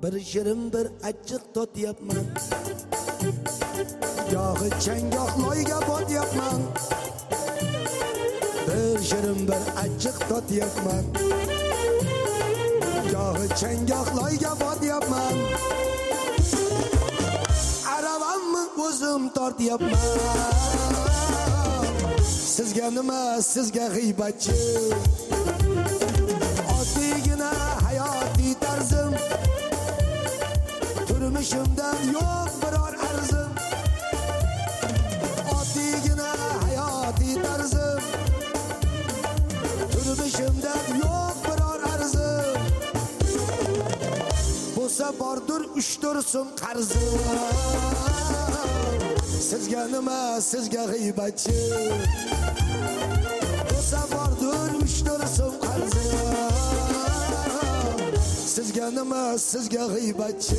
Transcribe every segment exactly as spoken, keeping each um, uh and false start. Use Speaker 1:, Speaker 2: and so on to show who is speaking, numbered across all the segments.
Speaker 1: bir shirin bir achchiq totyapman. Gohi changoq loyga botyapman. Bir shirin bir achchiq totyapman. Gohi changoq loyga botyapman. Aravamni o'zim tortyapman. Sizga nima, sizga g'iybatchi. Oddiygina hayotiy tarzim. Turmushimdan yo'q biror arzim. Oddiygina hayotiy tarzim. Turmushimdan yo'q biror arzim. Bo'lsa bordir uch to'rt so'm qarzim. Sizga nima, sizga g'iybatchi. Bo'lsa bordir uch to'rt so'm qarzim. Sizga nima, sizga g'iybatchi.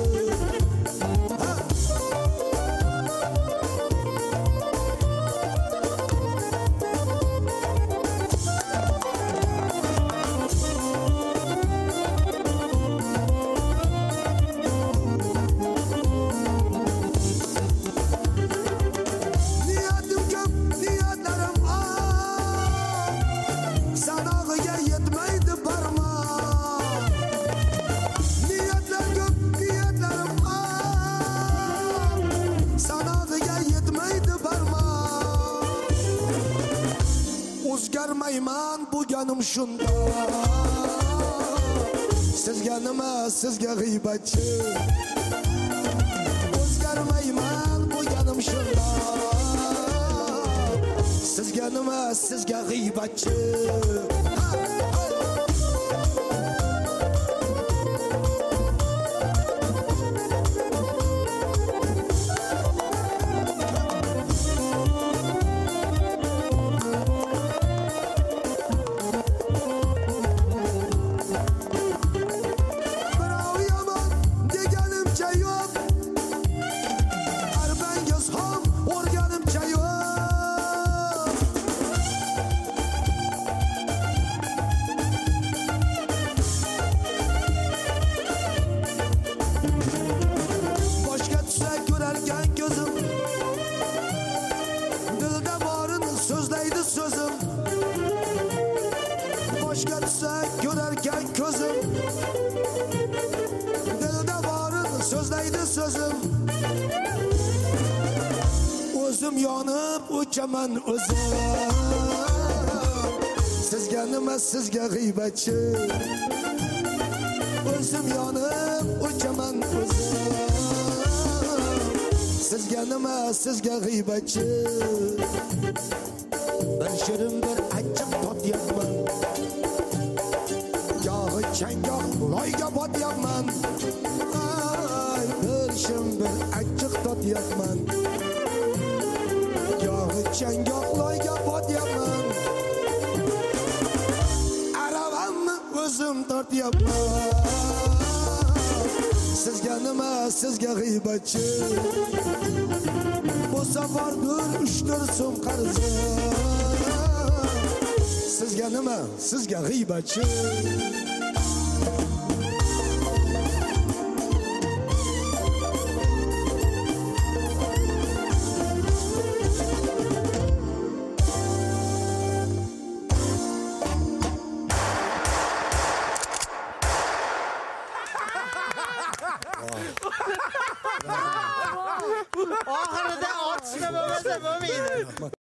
Speaker 1: O'zgarmayman bu ganim shunda. Sizga nima, sizga g'iybatchi. O'zgarmayman bu ganim shunda. Sizga nima, sizga g'iybatchi. Boshqa tusa ko'rarkan ko'zim. Dilda borin so'zlaydi so'zim. O'zim yonib o'chaman o'zim. Sizga nima, sizga g'iybatchi. O'zim yonib o'chaman o'zim. Sizga nima, sizga g'iybatchi. Bir shirin bir achchiq totyapman. Gohi changoq loyga botyapman. Ay, bir shirin bir achchiq totyapman. Gohi changoq loyga botyapman. Aravamni o'zim tortyapman. Sizga nima, sizga g'iybatchi. Bo'lsa bordir uch to'rt so'm qarzim. Sizga nima, sizga g'iybatchi.
Speaker 2: Oxirida otishma bo'lmasa bo'lmaydi.